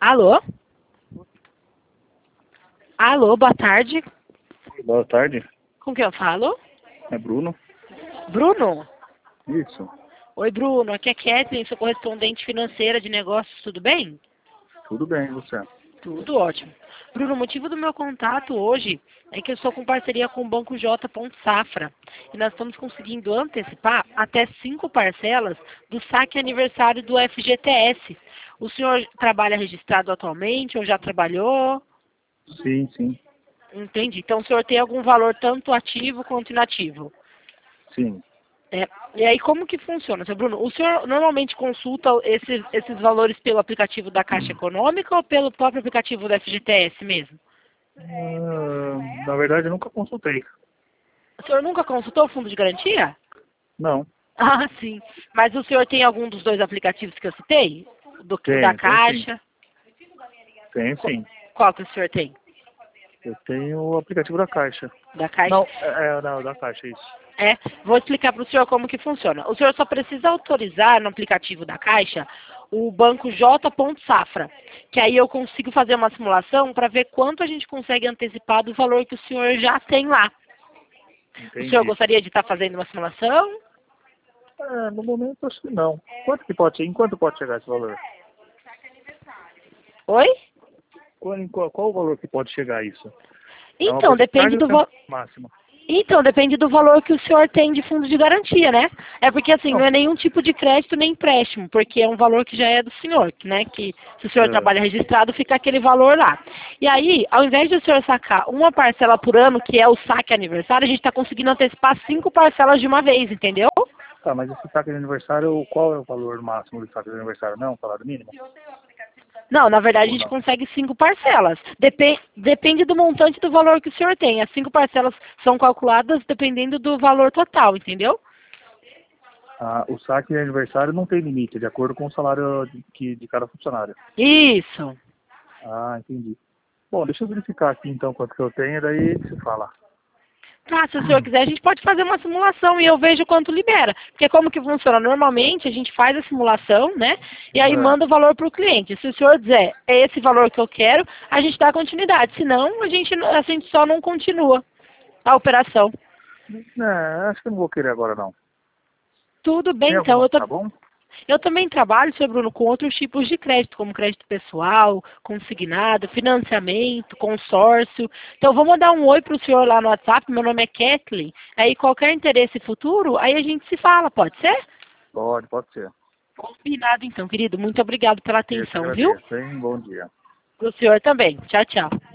Alô? Alô, boa tarde. Boa tarde, Com quem eu falo? é Bruno. Bruno? Isso, Oi, Bruno. Aqui é Kathleen, sou correspondente financeira de negócios, tudo bem? tudo bem, e você? Tudo ótimo. Bruno, o motivo do meu contato hoje é que eu estou com parceria com o Banco J. Safra e nós estamos conseguindo antecipar até 5 parcelas do saque aniversário do FGTS. O senhor trabalha registrado atualmente ou já trabalhou? Sim, sim, Entendi. Então o senhor tem algum valor tanto ativo quanto inativo? sim. É, e aí, como que funciona, seu Bruno? O senhor normalmente consulta esses valores pelo aplicativo da Caixa Econômica ou pelo próprio aplicativo da FGTS mesmo? Na verdade, eu nunca consultei. O senhor nunca consultou o fundo de garantia? Não, Ah, sim. Mas o senhor tem algum dos dois aplicativos que eu citei? Da tenho sim. Caixa? Tenho sim. Qual que o senhor tem? Eu tenho o aplicativo da Caixa. Da Caixa? Não, não, da Caixa, isso. É, vou explicar para o senhor como que funciona. O senhor só precisa autorizar no aplicativo da Caixa o banco J. Safra, que aí eu consigo fazer uma simulação para ver quanto a gente consegue antecipar do valor que o senhor já tem lá. O senhor Entendi. gostaria de estar fazendo uma simulação? No momento, acho que não. Em quanto pode chegar esse valor? Oi? Qual o valor que pode chegar isso? É uma Então, depende porcentagem do ou é valor. máximo? Então, depende do valor que o senhor tem de fundo de garantia, né? É porque, assim, não Não, é nenhum tipo de crédito nem empréstimo, porque é um valor que já é do senhor, né? Que se o senhor é, trabalha registrado, fica aquele valor lá. E aí, ao invés de o senhor sacar uma parcela por ano, que é o saque aniversário, a gente está conseguindo antecipar 5 parcelas de uma vez, entendeu? tá, mas esse saque de aniversário, qual é o valor máximo do saque de aniversário? Não, o salário mínimo? Não, na verdade, a Ou gente não? consegue 5 parcelas. Depende do montante do valor que o senhor tem. As 5 parcelas são calculadas dependendo do valor total, entendeu? O saque de aniversário não tem limite, é de acordo com o salário de cada funcionário. Isso. Entendi. Bom, deixa eu verificar aqui então quanto que eu tenho, daí se fala. Tá, se o senhor quiser, a gente pode fazer uma simulação e eu vejo quanto libera. Porque como que funciona? Normalmente a gente faz a simulação, né? E aí É, manda o valor para o cliente. Se o senhor dizer, é esse valor que eu quero, a gente dá continuidade. Senão, a gente só não continua a operação. acho que eu não vou querer agora não. Tudo bem, Tem então. alguma, Eu tô, tá bom? Eu também trabalho, seu Bruno, com outros tipos de crédito, como crédito pessoal, consignado, financiamento, consórcio. Então, vou mandar um oi para o senhor lá no WhatsApp, meu nome é Kathleen. Aí, qualquer interesse futuro, aí a gente se fala, pode ser? Pode ser. Combinado, então, querido. Muito obrigado pela Eu que atenção, viu? agradeço, hein? Bom dia. Para o senhor também. Tchau, tchau.